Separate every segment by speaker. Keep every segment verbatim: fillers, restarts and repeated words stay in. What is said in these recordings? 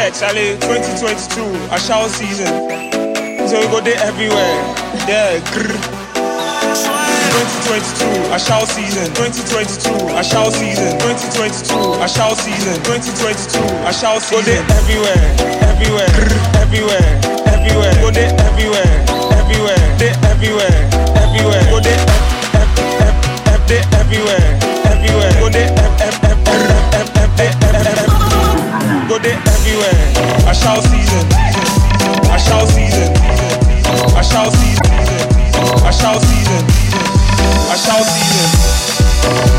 Speaker 1: Yeah, Charlie, twenty twenty-two, a shower season. So we go there everywhere. Yeah, grrr. twenty twenty-two, a shower season. twenty twenty-two, a shower season. twenty twenty-two, a shower season. twenty twenty-two, a shower season. Go there everywhere, everywhere, grrr. everywhere, everywhere. Go there everywhere, everywhere, there everywhere, everywhere. Go there, ev, ev, ev, ev, there everywhere, everywhere. Go there, ev, ev, ev, ev, ev, ev, ev, ev, ev. Go there everywhere. A shower season, a shower season, a shower season, a shower season, a shower season.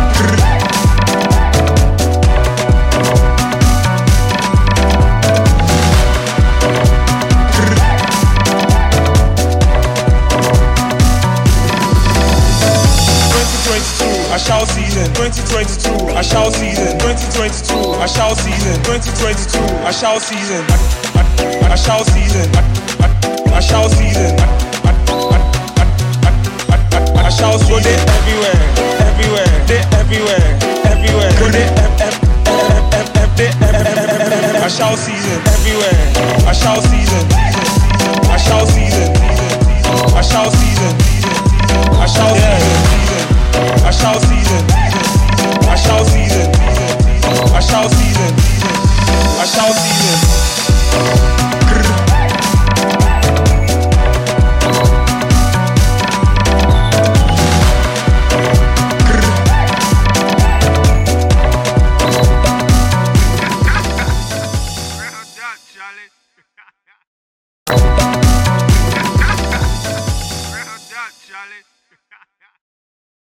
Speaker 1: A shower season, twenty twenty-two, a shower season, twenty twenty-two, a shower season, twenty twenty-two, a shower season, a shower season, a shower season, a shower season. Go there everywhere, everywhere, there everywhere, everywhere. Go there, a shower season.